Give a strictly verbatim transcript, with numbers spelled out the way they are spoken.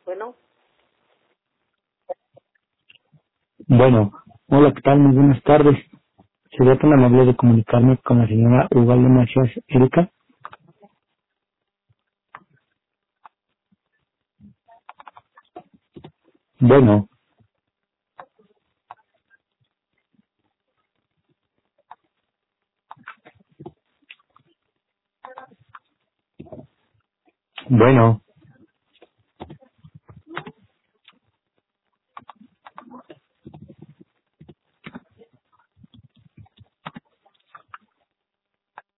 Bueno, Bueno, hola, ¿qué tal? Muy buenas tardes. Sería tan amable de comunicarme con la señora Ubaldo Macías Erika. Bueno, bueno.